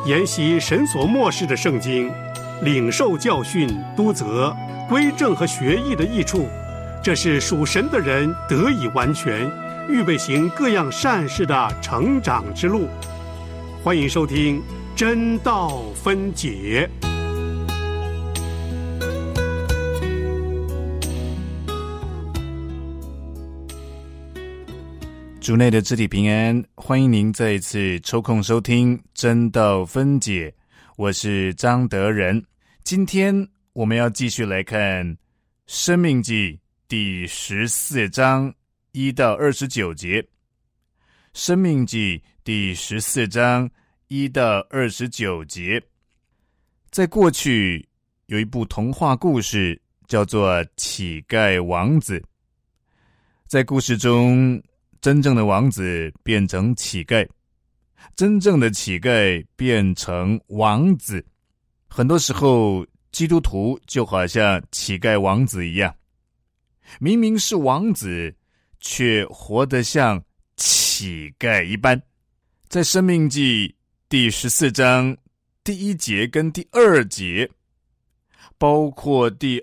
研习神所默示的圣经，领受教训、督责、归正和学艺的益处，这是属神的人得以完全，预备行各样善事的成长之路。欢迎收听真道分解。 主内的肢体平安，欢迎您再一次抽空收听真道分解，我是张德仁。今天我们要继续来看申命记第14章1到29节。申命记第14章1到29节。在过去有一部童话故事叫做乞丐王子。在故事中，真正的王子变成乞丐，真正的乞丐变成王子。很多时候，基督徒就好像乞丐王子一样，明明是王子，却活得像乞丐一般。在申命记第14章第1节跟第2节，包括第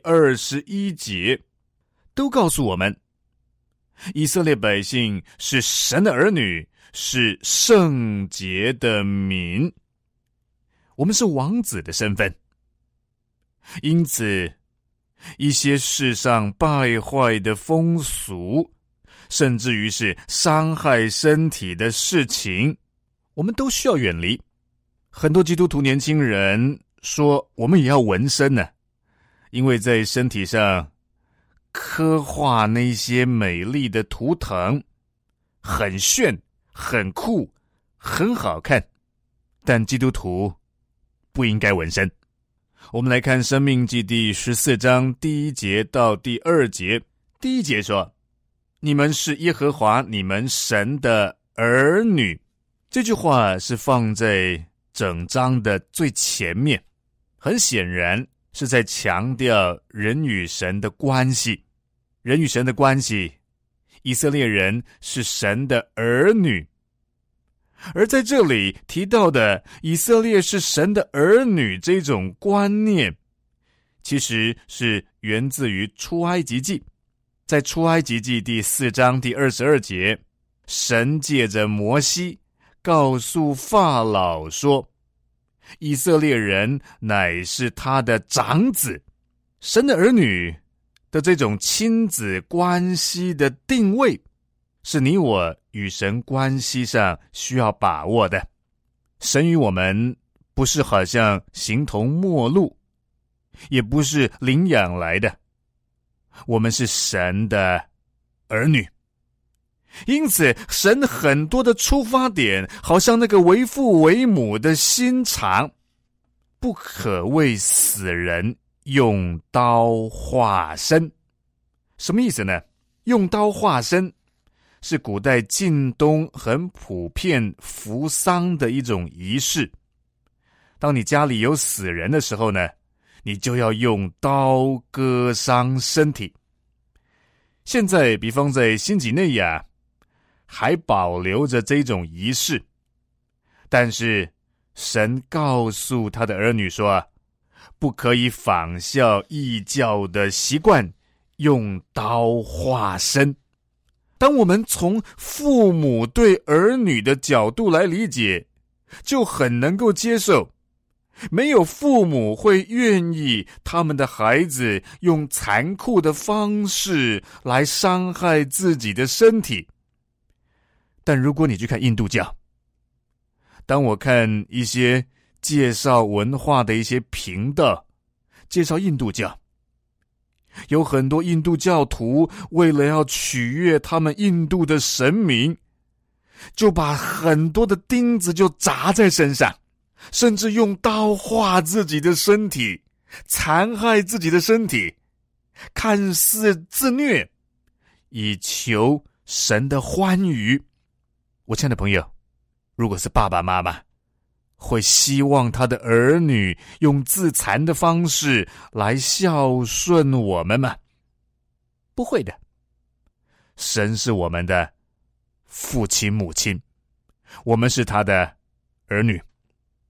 21节，都告诉我们，以色列百姓是神的儿女，是圣洁的民。我们是王子的身份，因此一些世上败坏的风俗，甚至于是伤害身体的事情，我们都需要远离。很多基督徒年轻人说，我们也要纹身呢，因为在身体上刻画那些美丽的图腾，很炫，很酷，很好看。但基督徒不应该纹身。我们来看申命记第14章第1节到第2节。第1节说，你们是耶和华你们神的儿女。这句话是放在整章的最前面，很显然是在强调人与神的关系。人与神的关系，以色列人是神的儿女。而在这里提到的以色列是神的儿女这种观念，其实是源自于出埃及记。在出埃及记第4章第22节，神借着摩西告诉法老说，以色列人乃是他的长子。神的儿女的这种亲子关系的定位，是你我与神关系上需要把握的。神与我们不是好像形同陌路，也不是领养来的，我们是神的儿女。因此神很多的出发点，好像那个为父为母的心肠，不可为死人用刀划身。什么意思呢？用刀划身是古代近东很普遍扶丧的一种仪式。当你家里有死人的时候呢，你就要用刀割伤身体。现在比方在新几内亚还保留着这种仪式，但是神告诉他的儿女说，不可以仿效异教的习惯，用刀划身。当我们从父母对儿女的角度来理解，就很能够接受，没有父母会愿意他们的孩子用残酷的方式来伤害自己的身体。但如果你去看印度教，当我看一些介绍文化的一些频道，介绍印度教，有很多印度教徒为了要取悦他们印度的神明，就把很多的钉子就砸在身上，甚至用刀划自己的身体，残害自己的身体，看似自虐，以求神的欢愉。我亲爱的朋友，如果是爸爸妈妈，会希望他的儿女用自残的方式来孝顺我们吗？不会的。神是我们的父亲母亲，我们是他的儿女。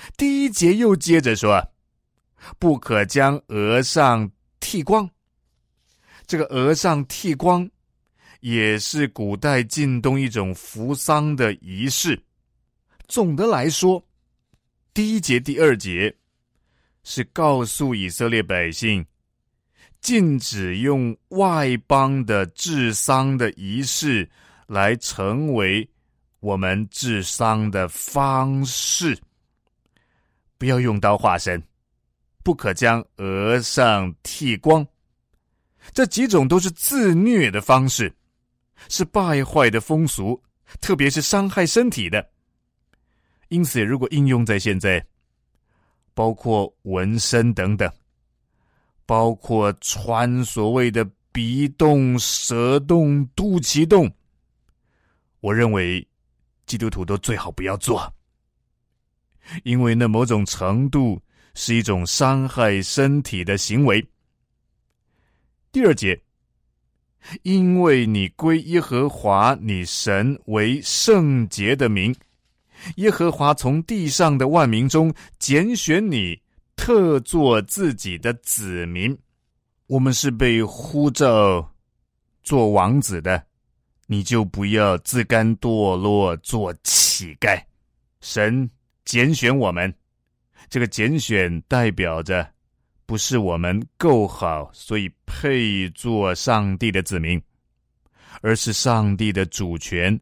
第1节又接着说，不可将额上剃光。这个额上剃光也是古代近东一种服丧的仪式。总的来说，第1节、第2节是告诉以色列百姓，禁止用外邦的治丧的仪式来成为我们治丧的方式。不要用刀划身，不可将额上剃光。这几种都是自虐的方式，是败坏的风俗，特别是伤害身体的。因此如果应用在现在，包括纹身等等，包括穿所谓的鼻洞、舌洞、肚脐洞，我认为基督徒都最好不要做，因为那某种程度是一种伤害身体的行为。第2节，因为你归耶和华你神为圣洁的名，耶和华从地上的万民中拣选你，特作自己的子民。我们是被呼召做王子的，你就不要自甘堕落做乞丐。神拣选我们，这个拣选代表着不是我们够好，所以配做上帝的子民，而是上帝的主权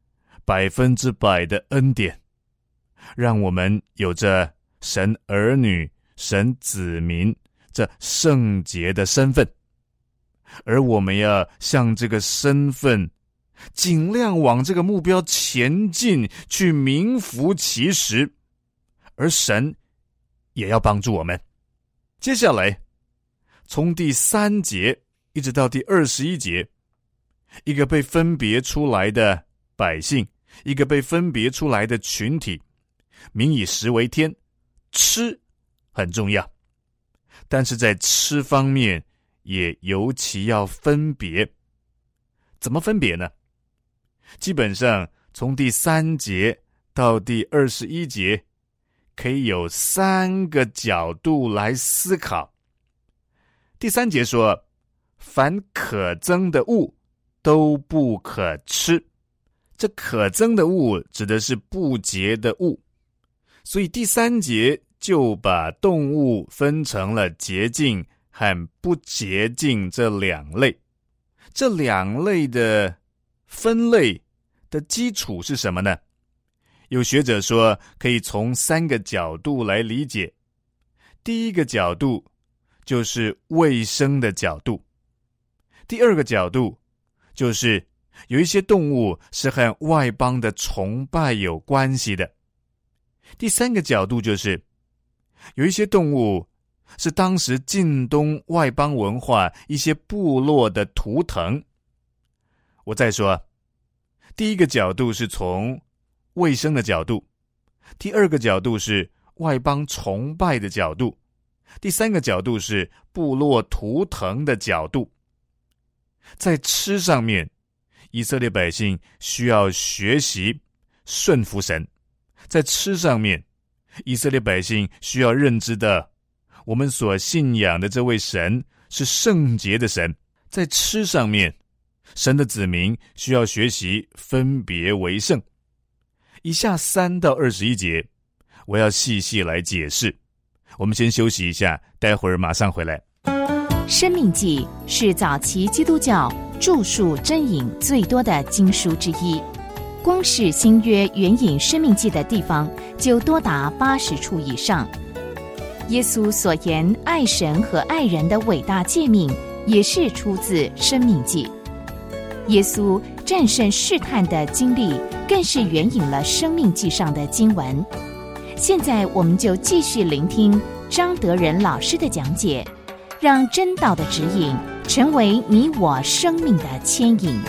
100%的恩典，让我们有着神儿女、神子民这圣洁的身份。而我们要向这个身份尽量往这个目标前进，去名副其实，而神也要帮助我们。接下来从第3节一直到第21节，一个被分别出来的百姓，一个被分别出来的群体，民以食为天，吃很重要，但是在吃方面也尤其要分别。怎么分别呢？基本上从第3节到第21节可以有3个角度来思考。第3节说，凡可憎的物都不可吃。这可憎的物指的是不洁的物，所以第3节就把动物分成了洁净和不洁净这2类。这2类的分类的基础是什么呢？有学者说可以从3个角度来理解。第一个角度就是卫生的角度，第2个角度就是有一些动物是和外邦的崇拜有关系的，第3个角度就是有一些动物是当时近东外邦文化一些部落的图腾。我再说，第一个角度是从卫生的角度，第2个角度是外邦崇拜的角度，第3个角度是部落图腾的角度。在吃上面，以色列百姓需要学习顺服神。在吃上面，以色列百姓需要认知到我们所信仰的这位神是圣洁的神。在吃上面，神的子民需要学习分别为圣。以下3到21节我要细细来解释。我们先休息一下，待会儿马上回来。 生命记是早期基督教著述真引最多的经书之一，光是新约援引生命记的地方就多达80处以上。耶稣所言爱神和爱人的伟大诫命也是出自生命记。耶稣战胜试探的经历更是援引了生命记上的经文。现在我们就继续聆听张德仁老师的讲解，让真道的指引成为你我生命的牵引。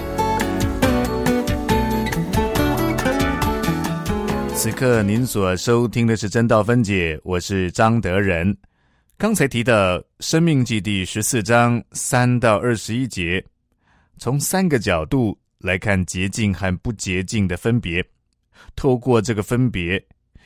此刻您所收听的是真道分解，我是张德仁。刚才提到生命记第14章3到21节，从3个角度来看洁净和不洁净的分别。透过这个分别，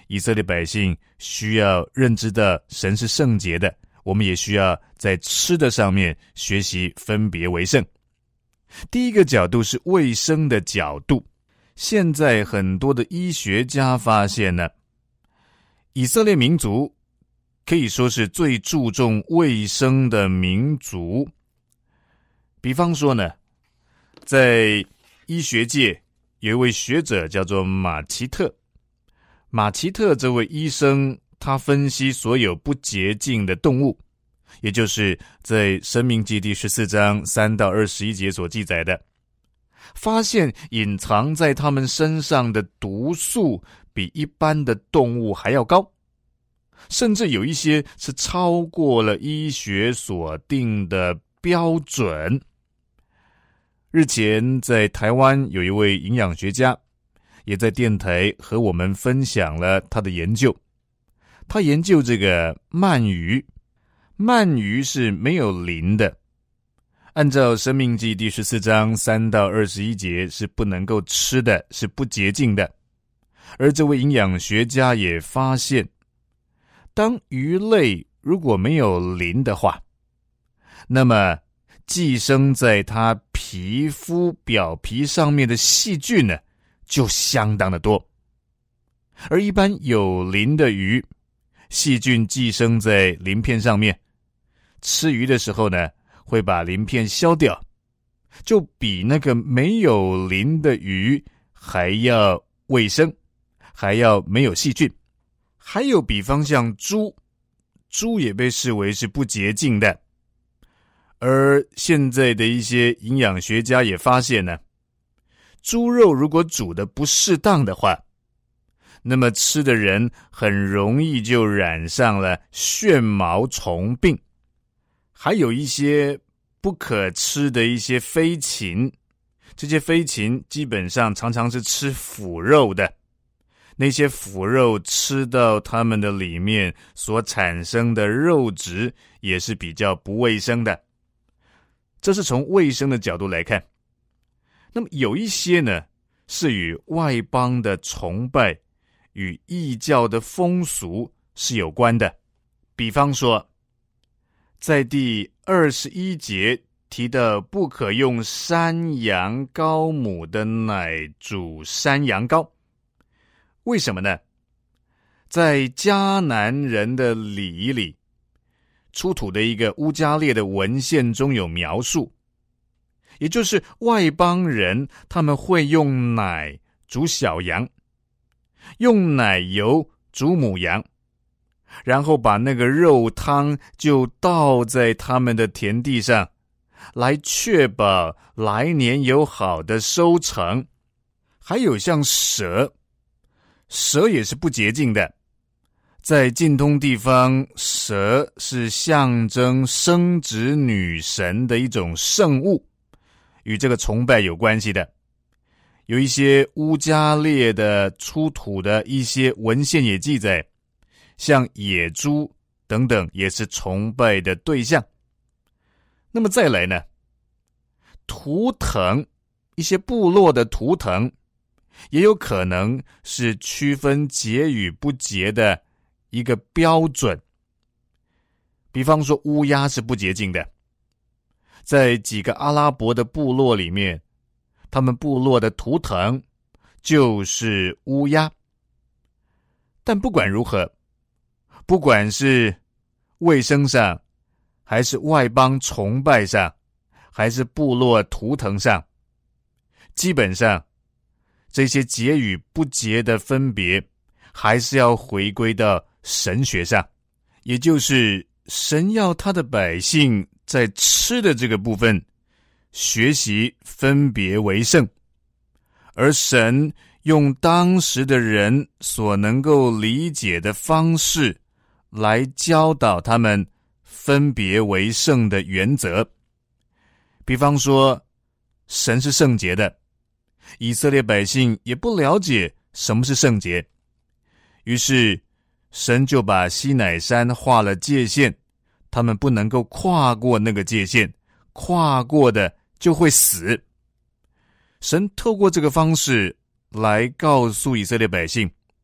以色列百姓需要认知到神是圣洁的，我们也需要在吃的上面学习分别为圣。第一个角度是卫生的角度。现在很多的医学家发现呢，以色列民族可以说是最注重卫生的民族。比方说呢，在医学界有一位学者叫做马奇特。马奇特这位医生，他分析所有不洁净的动物，也就是在申命记第14章3到21节所记载的，发现隐藏在他们身上的毒素比一般的动物还要高，甚至有一些是超过了医学所定的标准。日前在台湾有一位营养学家，也在电台和我们分享了他的研究。他研究这个鳗鱼，鳗鱼是没有鳞的，按照申命记第14章3到21节是不能够吃的，是不洁净的。而这位营养学家也发现，当鱼类如果没有鳞的话，那么寄生在它皮肤表皮上面的细菌呢，就相当的多。而一般有鳞的鱼，细菌寄生在鳞片上面，吃鱼的时候呢，会把鳞片削掉，就比那个没有鳞的鱼还要卫生，还要没有细菌。还有比方像猪也被视为是不洁净的。而现在的一些营养学家也发现呢，猪肉如果煮得不适当的话，那么吃的人很容易就染上了旋毛虫病。还有一些不可吃的一些飞禽，这些飞禽基本上常常是吃腐肉的，那些腐肉吃到它们的里面所产生的肉质也是比较不卫生的。这是从卫生的角度来看。那么有一些呢，是与外邦的崇拜与异教的风俗是有关的。比方说，在第21节提到不可用山羊羔母的奶煮山羊羔。为什么呢？在迦南人的礼仪里，出土的一个乌加列的文献中有描述，也就是外邦人他们会用奶煮小羊，用奶油煮母羊，然后把那个肉汤就倒在他们的田地上，来确保来年有好的收成。还有像蛇也是不洁净的。在近东地方，蛇是象征生殖女神的一种圣物，与这个崇拜有关系的。有一些乌加列的出土的一些文献也记载，像野猪等等也是崇拜的对象。那么再来呢，图腾，一些部落的图腾也有可能是区分洁与不洁的一个标准。比方说乌鸦是不洁净的，在几个阿拉伯的部落里面，他们部落的图腾就是乌鸦。但不管如何，不管是卫生上，还是外邦崇拜上，还是部落图腾上，基本上这些洁与不洁的分别还是要回归到神学上，也就是神要他的百姓在吃的这个部分学习分别为圣，而神用当时的人所能够理解的方式来教导他们分别为圣的原则。比方说，神是圣洁的，以色列百姓也不了解什么是圣洁，于是神就把西乃山画了界限，他们不能够跨过那个界限，跨过的就会死。神透过这个方式来告诉以色列百姓，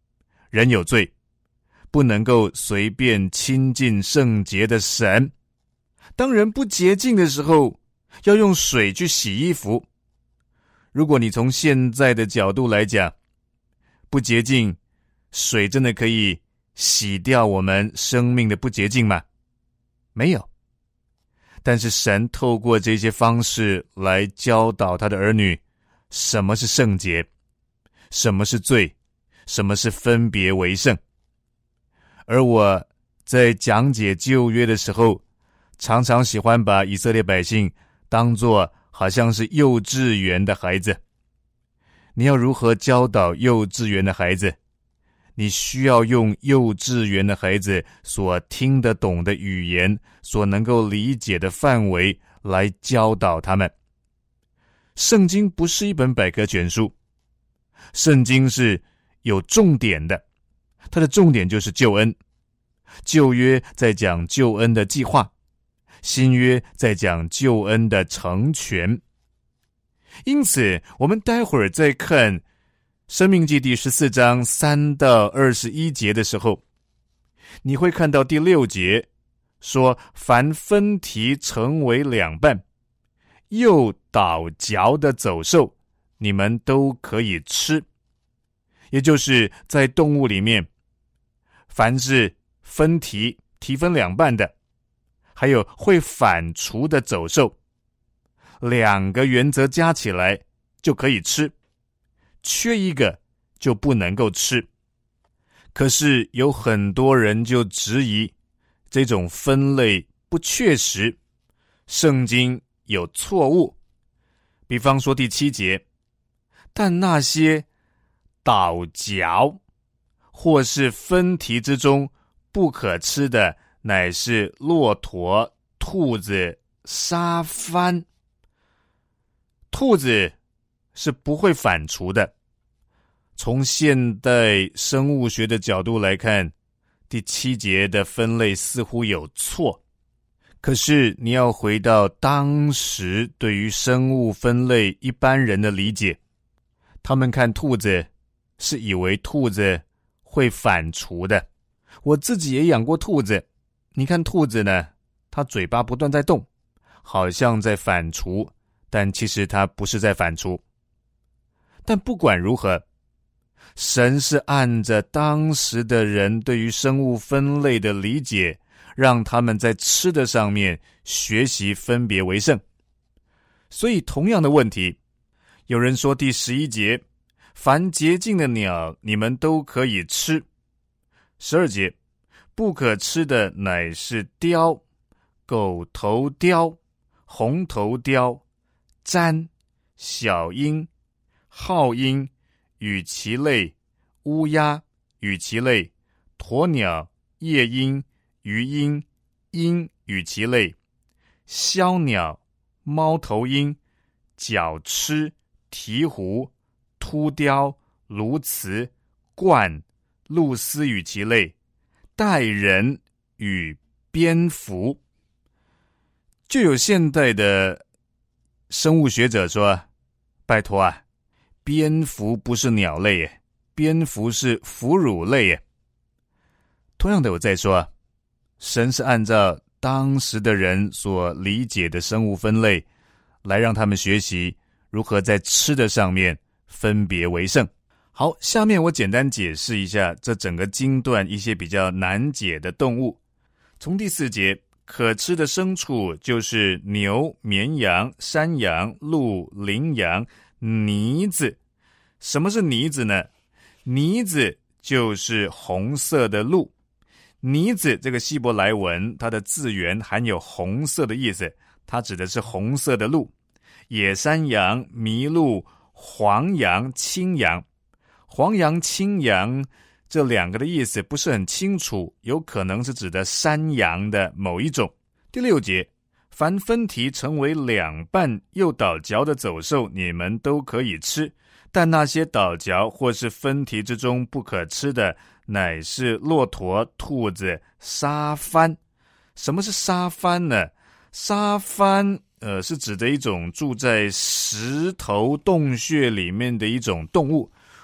人有罪，不能够随便亲近圣洁的神。当人不洁净的时候，要用水去洗衣服。如果你从现在的角度来讲，不洁净，水真的可以洗掉我们生命的不洁净吗？没有。但是神透过这些方式来教导他的儿女，什么是圣洁，什么是罪，什么是分别为圣。而我在讲解旧约的时候，常常喜欢把以色列百姓当作好像是幼稚园的孩子。你要如何教导幼稚园的孩子？你需要用幼稚园的孩子所听得懂的语言，所能够理解的范围来教导他们。圣经不是一本百科全书，圣经是有重点的，它的重点就是救恩。旧约在讲救恩的计划，新约在讲救恩的成全。因此我们待会儿再看申命记第14章3到21节的时候，你会看到第6节说，凡分蹄成为两半又倒嚼的走兽，你们都可以吃。也就是在动物里面，凡是分蹄分两半的，还有会反刍的走兽，两个原则加起来就可以吃，缺一个就不能够吃。可是有很多人就质疑这种分类不确实，圣经有错误。比方说第7节，但那些倒嚼或是分蹄之中不可吃的，乃是骆驼、兔子、沙番。兔子是不会反刍的。从现代生物学的角度来看，第7节的分类似乎有错。可是你要回到当时对于生物分类一般人的理解，他们看兔子是以为兔子会反刍的。我自己也养过兔子，你看兔子呢，它嘴巴不断在动，好像在反刍，但其实它不是在反刍。但不管如何，神是按着当时的人对于生物分类的理解，让他们在吃的上面学习分别为圣。所以同样的问题，有人说第11节，凡洁净的鸟你们都可以吃。12节，不可吃的乃是雕、狗头雕、红头雕、鸇、小鹰、号鹰与其类、乌鸦与其类、鸵鸟、夜鹰、鱼鹰、鹰与其类、枭鸟、猫头鹰、角鸱、鹈鹕、秃雕、鸬鹚、鹳、鹭鸶与其类、带人与蝙蝠。就有现代的生物学者说，拜托啊，蝙蝠不是鸟类耶，蝙蝠是哺乳类耶。同样的，我再说，神是按照当时的人所理解的生物分类，来让他们学习如何在吃的上面分别为圣。好，下面我简单解释一下这整个经段一些比较难解的动物。从第4节，可吃的牲畜就是牛、绵羊、山羊、鹿、羚羊、鹑子。什么是鹑子呢？鹑子就是红色的鹿。鹑子这个希伯来文，它的字源含有红色的意思，它指的是红色的鹿。野山羊、麋鹿、黄羊、青羊。黄羊、青羊这两个的意思不是很清楚，有可能是指的山羊的某一种。第6节，凡分蹄成为两半又倒嚼的走兽，你们都可以吃，但那些倒嚼或是分蹄之中不可吃的，乃是骆驼、兔子、沙番。什么是沙番呢？沙番是指的一种住在石头洞穴里面的一种动物。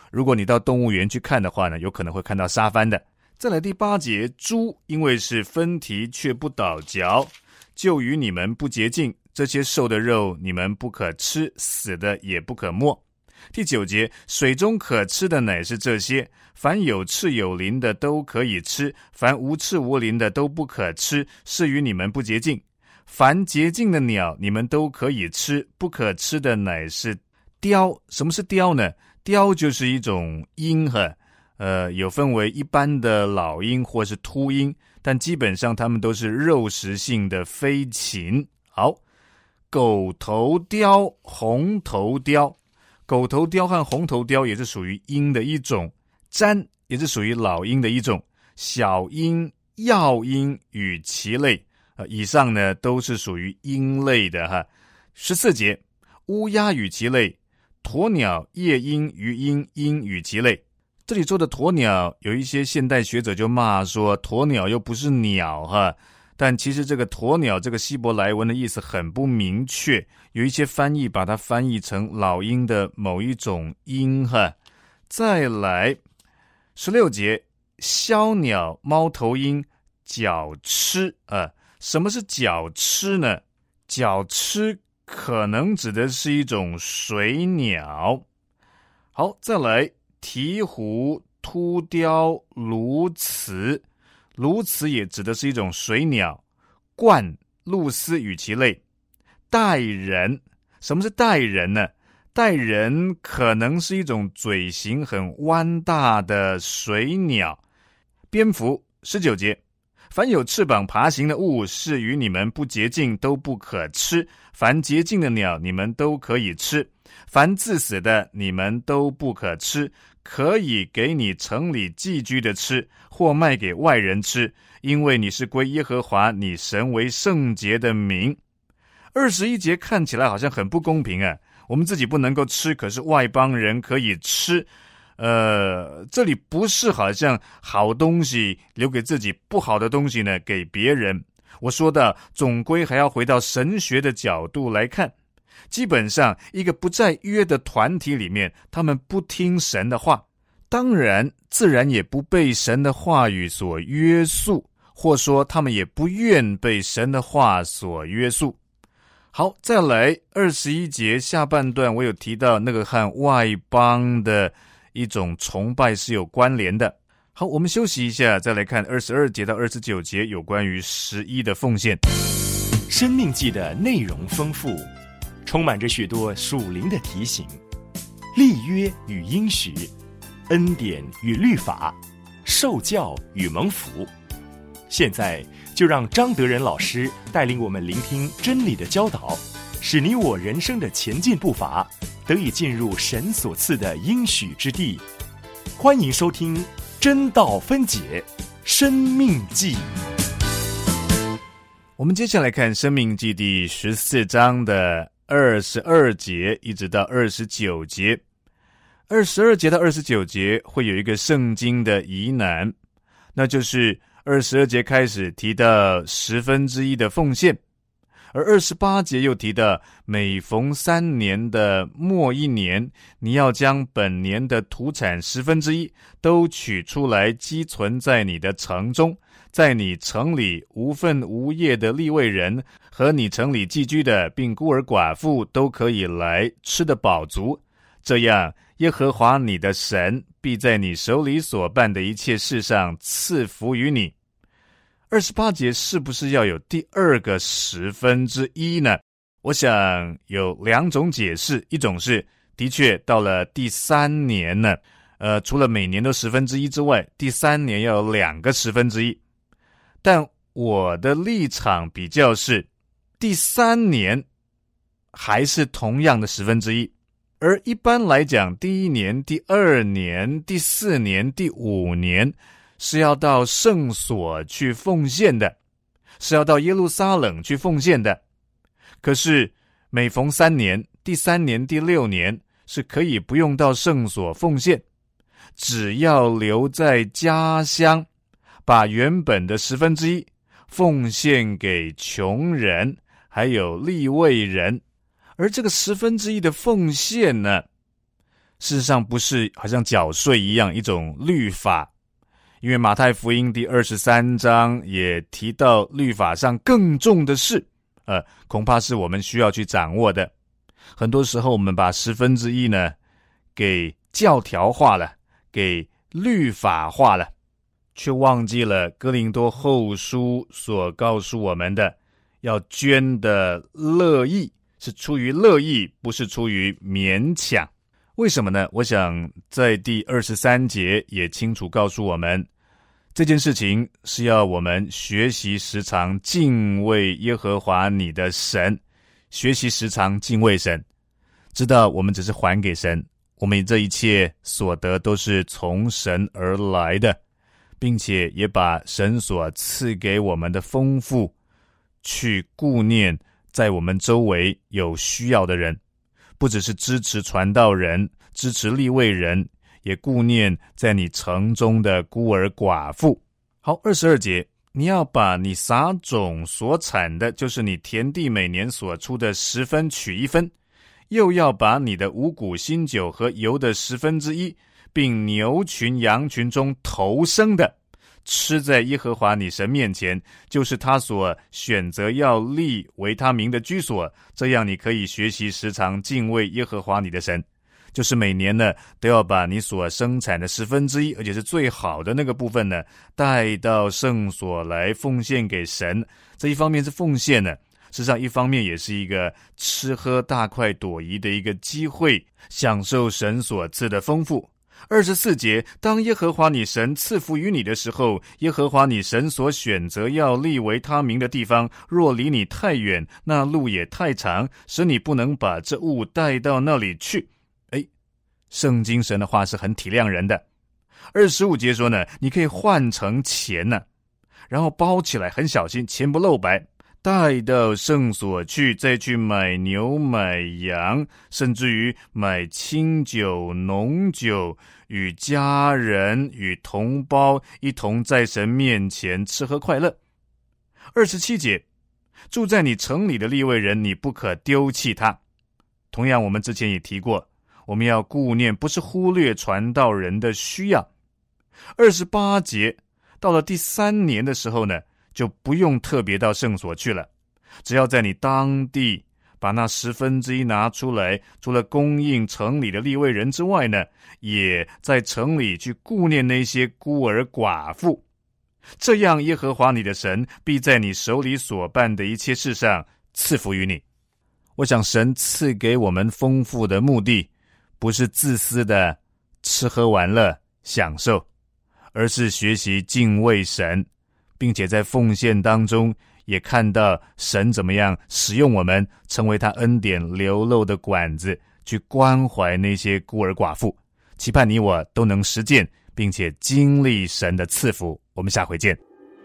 如果你到动物园去看的话呢，有可能会看到杀番的。再来第8节，猪因为是分蹄却不倒嚼，就与你们不洁净，这些瘦的肉你们不可吃，死的也不可摸。第9节，水中可吃的乃是这些，凡有翅有鳞的都可以吃，凡无翅无鳞的都不可吃，是与你们不洁净。凡洁净的鸟你们都可以吃，不可吃的乃是雕。什么是雕呢？雕就是一种鹰有分为一般的老鹰或是秃鹰，但基本上它们都是肉食性的飞禽。好，狗头雕、红头雕，狗头雕和红头雕也是属于鹰的一种，瞻也是属于老鹰的一种，小鹰、药鹰与其类，以上呢都是属于鹰类的哈。14节，乌鸦与其类，鸵鸟、夜鹰、鱼鹰、鹰与其类。这里说的鸵鸟，有一些现代学者就骂说鸵鸟又不是鸟哈，但其实这个鸵鸟这个希伯来文的意思很不明确，有一些翻译把它翻译成老鹰的某一种鹰哈。再来16节，枭鸟、猫头鹰、角鸱什么是角鸱呢？角鸱可能指的是一种水鸟。好，再来鹈鹕、秃雕、鸬鹚，鸬鹚也指的是一种水鸟。鹳、鹭鸶与其类。带人，什么是带人呢？带人可能是一种嘴型很弯大的水鸟。蝙蝠，19节，凡有翅膀爬行的物，是与你们不洁净，都不可吃。凡洁净的鸟，你们都可以吃；凡自死的，你们都不可吃。可以给你城里寄居的吃，或卖给外人吃，因为你是归耶和华你神为圣洁的民。21节看起来好像很不公平啊，我们自己不能够吃，可是外邦人可以吃。这里不是好像好东西留给自己，不好的东西呢给别人。我说的总归还要回到神学的角度来看。基本上一个不在约的团体里面，他们不听神的话，当然自然也不被神的话语所约束，或说他们也不愿被神的话所约束。好，再来21节下半段，我有提到那个和外邦的一种崇拜是有关联的。好，我们休息一下，再来看22节到29节有关于11的奉献。 生命记的内容丰富，充满着许多属灵的提醒，立约与应许，恩典与律法，受教与蒙福。现在就让张德仁老师带领我们聆听真理的教导，使你我人生的前进步伐得以进入神所赐的应许之地。欢迎收听真道分解生命记。 我们接下来看生命记第14章的22节一直到29节。22节到29节会有一个圣经的疑难，那就是22节开始提到1/10的奉献，而28节又提到每逢3年的末一年，你要将本年的土产1/10都取出来积存在你的城中，在你城里无分无业的利未人和你城里寄居的并孤儿寡妇都可以来吃得饱足，这样耶和华你的神必在你手里所办的一切事上赐福于你。28节是不是要有第二个1/10呢？我想有2种解释，一种是的确到了第3年呢，除了每年都1/10之外，第3年要有2个1/10。但我的立场比较是，第3年还是同样的1/10，而一般来讲，第1年、第2年、第4年、第5年是要到圣所去奉献的，是要到耶路撒冷去奉献的。可是每逢3年，第3年、第6年是可以不用到圣所奉献，只要留在家乡，把原本的1/10奉献给穷人还有利未人。而这个1/10的奉献呢， 事实上不是好像缴税一样一种律法，因为马太福音第23章也提到律法上更重的事，恐怕是我们需要去掌握的。很多时候我们把1/10呢给教条化了，给律法化了，却忘记了哥林多后书所告诉我们的，要捐的乐意是出于乐意，不是出于勉强。为什么呢？我想在第23节也清楚告诉我们，这件事情是要我们学习时常敬畏耶和华你的神，学习时常敬畏神，知道我们只是还给神，我们这一切所得都是从神而来的，并且也把神所赐给我们的丰富去顾念在我们周围有需要的人，不只是支持传道人，支持利未人，也顾念在你城中的孤儿寡妇。好，22节，你要把你撒种所产的，就是你田地每年所出的10分取1分，又要把你的五谷新酒和油的1/10，并牛群羊群中头生的，吃在耶和华你神面前，就是他所选择要立为他名的居所，这样你可以学习时常敬畏耶和华你的神。就是每年呢都要把你所生产的1/10，而且是最好的那个部分呢，带到圣所来奉献给神。这一方面是奉献呢，事实上一方面也是一个吃喝大快朵颐的一个机会，享受神所赐的丰富。24节，当耶和华你神赐福于你的时候，耶和华你神所选择要立为他名的地方，若离你太远，那路也太长，使你不能把这物带到那里去。圣经神的话是很体谅人的。25节说呢，你可以换成钱呢，然后包起来，很小心，钱不露白，带到圣所去，再去买牛买羊，甚至于买清酒浓酒，与家人与同胞一同在神面前吃喝快乐。27节，住在你城里的利未人，你不可丢弃他。同样我们之前也提过，我们要顾念，不是忽略传道人的需要。28节，到了第3年的时候呢，就不用特别到圣所去了，只要在你当地把那1/10拿出来，除了供应城里的利未人之外呢，也在城里去顾念那些孤儿寡妇。这样耶和华你的神必在你手里所办的一切事上赐福于你。我想神赐给我们丰富的目的，不是自私的吃喝玩乐享受，而是学习敬畏神，并且在奉献当中也看到神怎么样使用我们，成为他恩典流漏的管子，去关怀那些孤儿寡妇。期盼你我都能实践，并且经历神的赐福。我们下回见。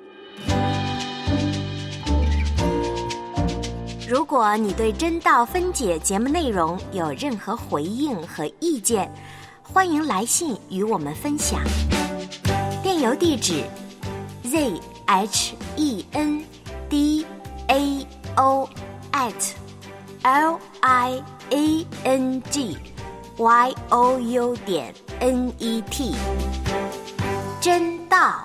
如果你对真道分解节目内容有任何回应和意见，欢迎来信与我们分享。电邮地址 zhendao@liangyou.net 真道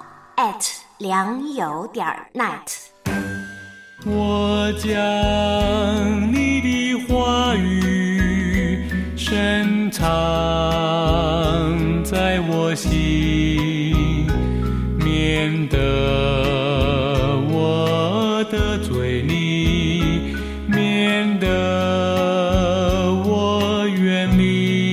@良友.net。 我将你的话语深藏在我心，免得我得罪你，免得我远离